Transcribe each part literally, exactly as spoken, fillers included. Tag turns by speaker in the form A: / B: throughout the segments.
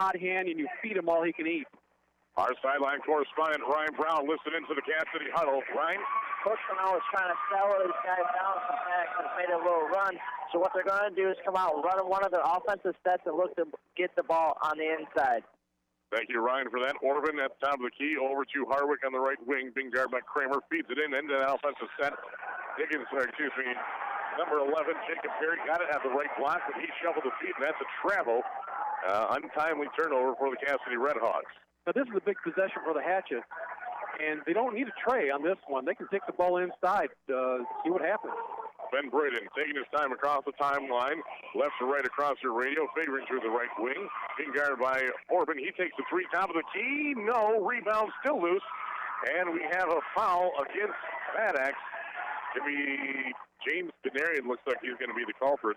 A: hot hand and you feed him all he can eat.
B: Our sideline correspondent, Ryan Brown, listened into the Cat City huddle. Ryan?
C: Coach Cornell was trying to settle these guys down. Some backs and made a little run. So what they're going to do is come out, run one of their offensive sets, and look to get the ball on the inside.
B: Thank you, Ryan, for that. Orban at the top of the key, over to Harwick on the right wing. Being guarded by Kramer, feeds it in, into that offensive set. Higgins, or excuse me, number eleven, Jacob Perry, got it at the right block, but he shuffled the feet, and that's a travel. Uh, untimely turnover for the Cat City Redhawks.
A: Now, this is a big possession for the Hatchets, and they don't need a tray on this one. They can take the ball inside, uh, see what happens.
B: Ben Braden taking his time across the timeline, left to right across your radio, favoring to the right wing. Being guarded by Orban. He takes the three, top of the key. No, rebound still loose. And we have a foul against Bad Axe. It be James Denarian. Looks like he's going to be the culprit.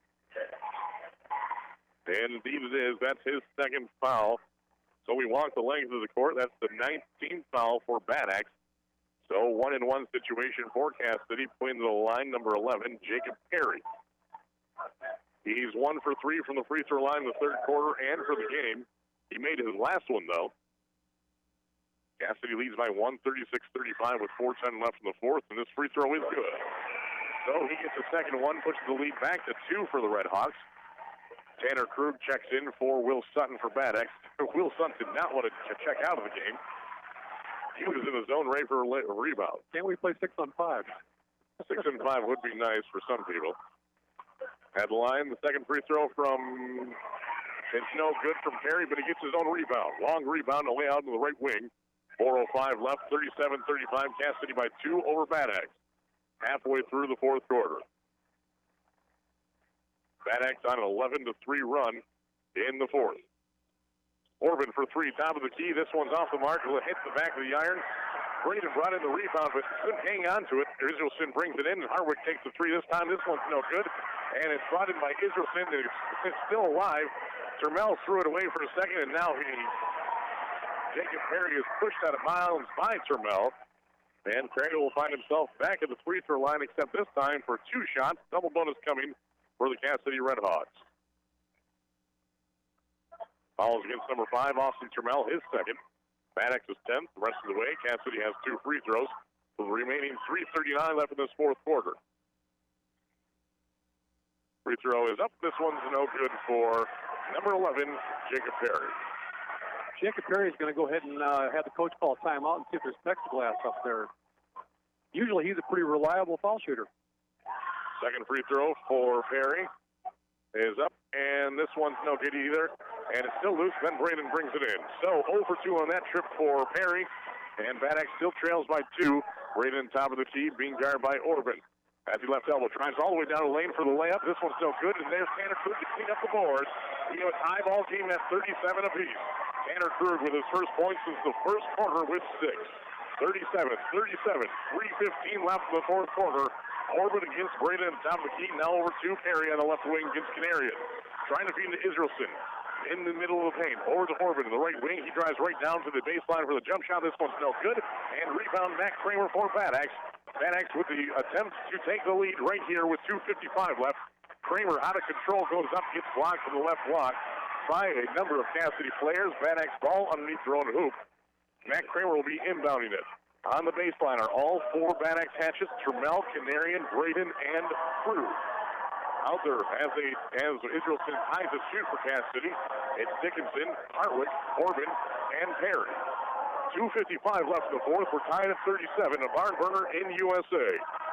B: And indeed it is. That's his second foul. So we walk the length of the court. That's the nineteenth foul for Bad Axe. So one-in-one situation for Cass City. Putting to the line, number eleven, Jacob Perry. He's one for three from the free throw line in the third quarter and for the game. He made his last one, though. Cass City leads by one, thirty-six thirty-five with four ten left in the fourth, and this free throw is good. So he gets the second one, pushes the lead back to two for the Redhawks. Tanner Krug checks in for Will Sutton for Bad Axe. Will Sutton did not want to check out of the game. He was in the zone ready for a rebound.
A: Can't we play six on five?
B: Six and five would be nice for some people. At the line, the second free throw from, it's no good from Perry, but he gets his own rebound. Long rebound away out to the right wing. four oh five left, thirty-seven thirty-five. Cass City by two over Bad Axe. Halfway through the fourth quarter. Bad Axe on an eleven to three run in the fourth. Orban for three, top of the key. This one's off the mark. It hits the back of the iron. Braden brought in the rebound, but couldn't hang on to it. Israelson brings it in, and Harwick takes the three this time. This one's no good, and it's brought in by Israelson. It's, it's still alive. Termel threw it away for a second, and now he, Jacob Perry is pushed out of bounds by Termel. And Cradle will find himself back at the free throw line, except this time for two shots. Double bonus coming for the Cass City Redhawks. Fouls against number five, Austin Termel, his second. Bad Axe is tenth. The rest of the way, Cass City has two free throws for the remaining three thirty-nine left in this fourth quarter. Free throw is up. This one's no good for number eleven, Jacob Perry.
A: Jacob Perry is going to go ahead and uh, have the coach call a timeout and see if there's plexiglass up there. Usually he's a pretty reliable foul shooter.
B: Second free throw for Perry is up, and this one's no good either. And it's still loose. Ben Braden brings it in. So zero for two on that trip for Perry, and Bad Axe still trails by two. Braden top of the key, being guarded by Orban. As he left elbow, tries all the way down the lane for the layup. This one's no good, and there's Tanner Krug to clean up the board. We have a tie ball team at thirty-seven apiece. Tanner Krug with his first point since the first quarter with six. thirty-seven thirty-seven, three fifteen left in the fourth quarter. Orban against Braden at the top of the key. Now over to Perry on the left wing against Canarian. Trying to feed to Israelson. In the middle of the paint. Over to Orban in the right wing. He drives right down to the baseline for the jump shot. This one's no good. And rebound Matt Kramer for Bad Axe. Bad Axe with the attempt to take the lead right here with two fifty-five left. Kramer out of control, goes up, gets blocked from the left block by a number of Cass City players. Bad Axe ball underneath their own hoop. Matt Kramer will be inbounding it. On the baseline are all four Bad Axe Hatchets, Termel, Canarian, Braden, and Cruz. Out there as, a, as Israelson ties the shoot for Cass City. It's Dickinson, Hartwick, Orban, and Perry. two fifty-five left in the fourth. We're tied at thirty-seven. A barn burner in U S A.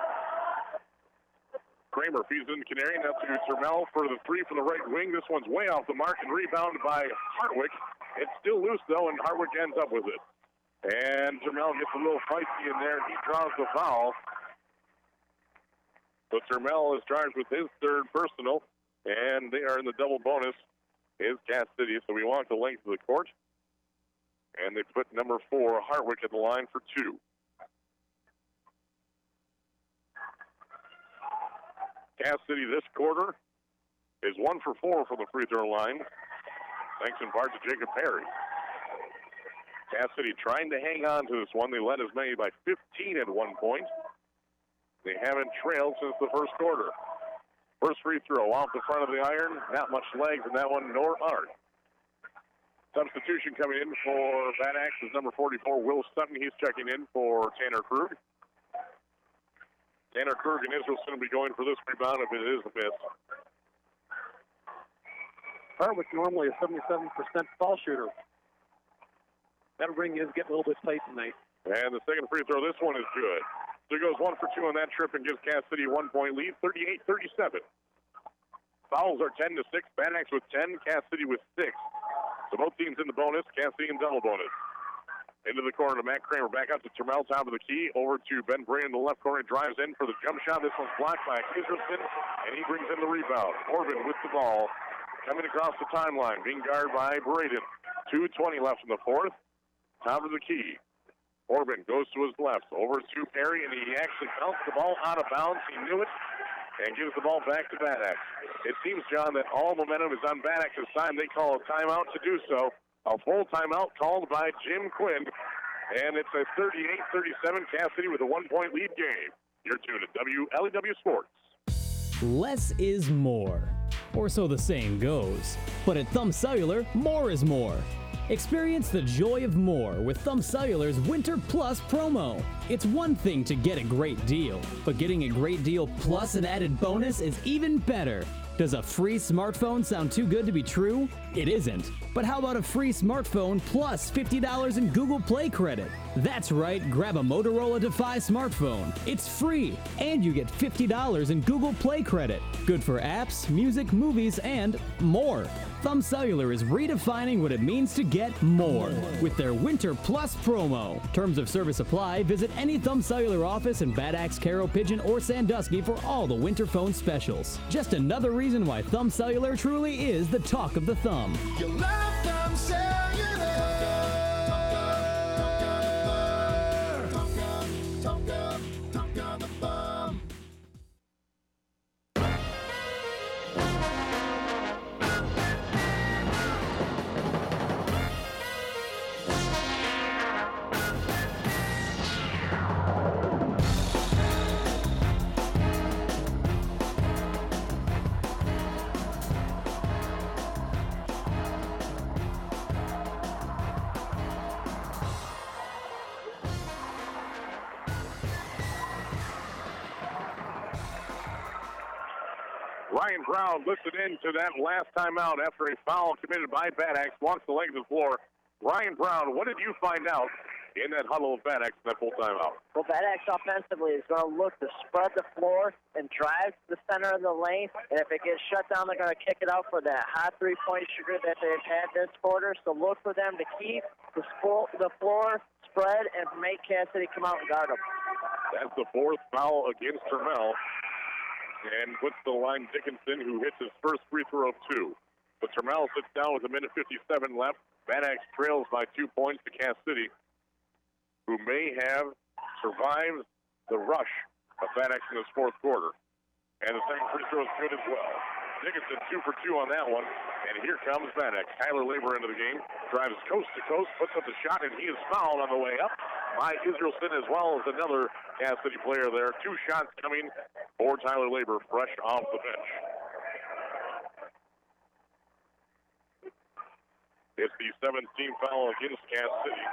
B: Kramer feeds in Canarian up to Termel for the three from the right wing. This one's way off the mark and rebounded by Hartwick. It's still loose, though, and Hartwick ends up with it. And Termel gets a little feisty in there. He draws the foul. So Termel is charged with his third personal, and they are in the double bonus, is Cass City. So we walk the length of the court, and they put number four, Hartwick, at the line for two. Cass City this quarter is one for four from the free throw line, thanks in part to Jacob Perry. Cass City trying to hang on to this one. They led as many by fifteen at one point. They haven't trailed since the first quarter. First free throw off the front of the iron. Not much legs in that one, nor art. Substitution coming in for Bad Axe is number forty-four, Will Sutton. He's checking in for Tanner Krug. Tanner Krug and Israelson will be going for this rebound if it is a miss.
A: Hartwick normally a seventy-seven percent foul shooter. That ring is getting a little bit tight tonight.
B: And the second free throw, this one is good. So he goes one for two on that trip and gives Cass City a one-point lead, thirty-eight thirty-seven. Fouls are ten to six. Bad Axe with ten, Cass City with six. So both teams in the bonus, Cass City in double bonus. Into the corner to Matt Kramer. Back out to Termel, top of the key. Over to Ben Bray in the left corner. Drives in for the jump shot. This one's blocked by Israelson, and he brings in the rebound. Orban with the ball. Coming across the timeline. Being guarded by Braden. two twenty left in the fourth. Top of the key. Orban goes to his left. Over to Perry, and he actually bounced the ball out of bounds. He knew it. And gives the ball back to Bad Axe. It seems, John, that all momentum is on Bad Axe's side. They call a timeout to do so. A full timeout called by Jim Quinn. And it's a thirty-eight thirty-seven Cass City with a one-point lead game. You're tuned to W L E W Sports.
D: Less is more, or so the saying goes. But at Thumb Cellular, more is more. Experience the joy of more with Thumb Cellular's Winter Plus promo. It's one thing to get a great deal, but getting a great deal plus an added bonus is even better. Does a free smartphone sound too good to be true? It isn't. But how about a free smartphone plus fifty dollars in Google Play credit? That's right, grab a Motorola Defy smartphone. It's free, and you get fifty dollars in Google Play credit. Good for apps, music, movies, and more. Thumb Cellular is redefining what it means to get more with their Winter Plus promo. Terms of service apply. Visit any Thumb Cellular office in Bad Axe, Caro, Pigeon, or Sandusky for all the winter phone specials. Just another reason why Thumb Cellular truly is the talk of the thumb.
E: You love Thumb Cellular. Talk of, talk of the thumb.
B: Ryan Brown listened in to that last timeout after a foul committed by Bad Axe. Walks the leg of the floor. Ryan Brown, what did you find out in that huddle of Bad Axe in that full timeout?
C: Well, Bad Axe offensively is going to look to spread the floor and drive to the center of the lane. And if it gets shut down, they're going to kick it out for that high three-point shooter that they've had this quarter. So look for them to keep the, spo- the floor spread and make Cass City come out and guard them.
B: That's the fourth foul against Termel. And puts the line Dickinson, who hits his first free throw of two. But Termel sits down with a minute fifty-seven left. Bad Axe trails by two points to Cass City, who may have survived the rush of Bad Axe in this fourth quarter. And the second free throw is good as well. Dickinson two for two on that one. And here comes Bad Axe. Tyler Labor into the game. Drives coast to coast, puts up the shot, and he is fouled on the way up by Israelson as well as another Cass City player there. Two shots coming for Tyler Labor, fresh off the bench. It's the seventeenth foul against Cass City.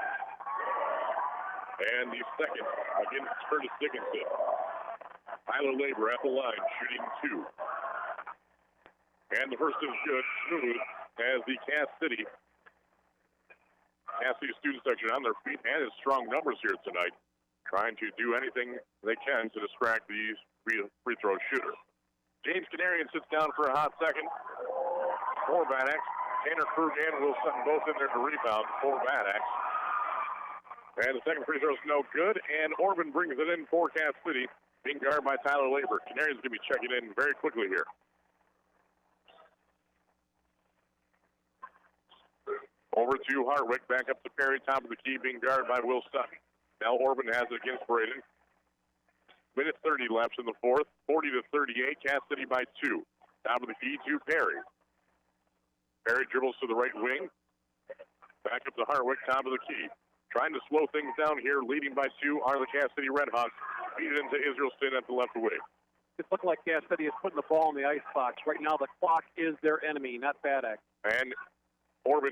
B: And the second against Curtis Dickinson. Tyler Labor at the line, shooting two. And the first is good, smooth, as the Cass City, Cass City student section on their feet and his strong numbers here tonight, trying to do anything they can to distract the free, free throw shooter. James Canarian sits down for a hot second for Bad Axe. Tanner Krug and Will Sutton both in there to rebound for Bad Axe. And the second free throw is no good, and Orban brings it in for Cass City, being guarded by Tyler Labor. Canarian's going to be checking in very quickly here. Over to Hartwick, back up to Perry, top of the key, being guarded by Will Sutton. Now Orban has it against Braden. Minute thirty left in the fourth, forty to thirty-eight, Cass City by two. Top of the key to Perry. Perry dribbles to the right wing. Back up to Hartwick, top of the key. Trying to slow things down here, leading by two are the Cass City Redhawks. Feed it into Israelston at the left wing.
A: It looked like Cass City is putting the ball in the ice box. Right now, the clock is their enemy, not Bad Axe.
B: And Orban